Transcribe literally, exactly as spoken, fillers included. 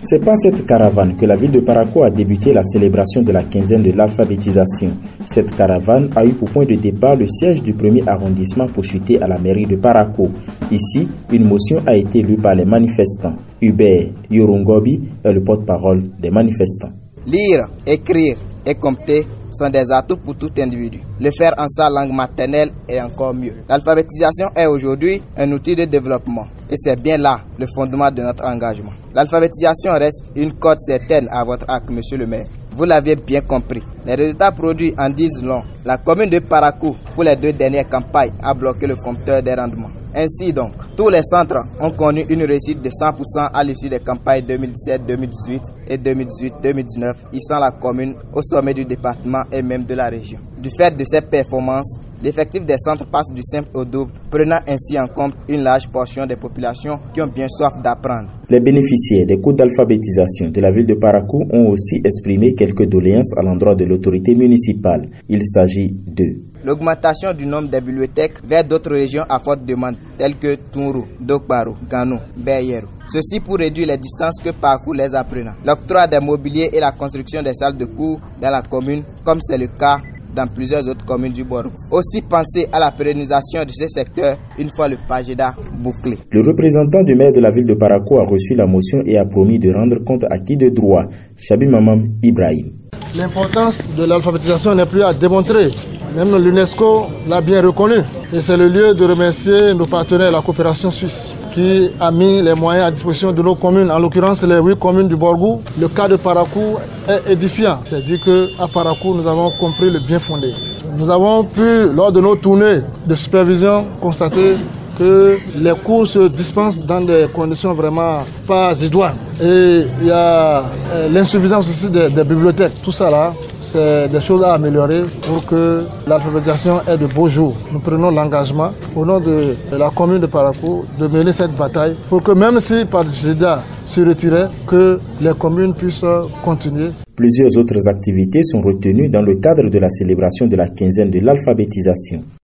C'est par cette caravane que la ville de Parakou a débuté la célébration de la quinzaine de l'alphabétisation. Cette caravane a eu pour point de départ le siège du premier arrondissement pour chuter à la mairie de Parakou. Ici, une motion a été lue par les manifestants. Hubert Yorungobi est le porte-parole des manifestants. Lire, écrire et compter sont des atouts pour tout individu. Le faire en sa langue maternelle est encore mieux. L'alphabétisation est aujourd'hui un outil de développement et c'est bien là le fondement de notre engagement. L'alphabétisation reste une corde certaine à votre acte, monsieur le maire. Vous l'avez bien compris. Les résultats produits en disent long. La commune de Parakou, pour les deux dernières campagnes, a bloqué le compteur des rendements. Ainsi donc, tous les centres ont connu une réussite de cent pour cent à l'issue des campagnes deux mille dix-sept deux mille dix-huit et deux mille dix-huit deux mille dix-neuf, hissant la commune au sommet du département et même de la région. Du fait de ces performances, l'effectif des centres passe du simple au double, prenant ainsi en compte une large portion des populations qui ont bien soif d'apprendre. Les bénéficiaires des cours d'alphabétisation de la ville de Parakou ont aussi exprimé quelques doléances à l'endroit de l'autorité municipale. Il s'agit de l'augmentation du nombre des bibliothèques vers d'autres régions à forte demande, telles que Tourou, Dokbaro, Ganou, Berriero. Ceci pour réduire les distances que parcourent les apprenants. L'octroi des mobiliers et la construction des salles de cours dans la commune, comme c'est le cas dans plusieurs autres communes du Borgo. Aussi penser à la pérennisation de ce secteur une fois le Pageda bouclé. Le représentant du maire de la ville de Parakou a reçu la motion et a promis de rendre compte à qui de droit. Chabi Mamam Ibrahim. L'importance de l'alphabétisation n'est plus à démontrer. Même l'UNESCO l'a bien reconnu. Et c'est le lieu de remercier nos partenaires, la coopération suisse, qui a mis les moyens à disposition de nos communes, en l'occurrence les huit communes du Borgou. Le cas de Parakou est édifiant. C'est-à-dire qu'à Parakou, nous avons compris le bien fondé. Nous avons pu, lors de nos tournées de supervision, constater que les cours se dispensent dans des conditions vraiment pas idoines. Et il y a l'insuffisance aussi des, des bibliothèques. Tout ça là, c'est des choses à améliorer pour que l'alphabétisation ait de beaux jours. Nous prenons l'engagement au nom de, de la commune de Parakou de mener cette bataille pour que même si Pageda se retirait, que les communes puissent continuer. Plusieurs autres activités sont retenues dans le cadre de la célébration de la quinzaine de l'alphabétisation.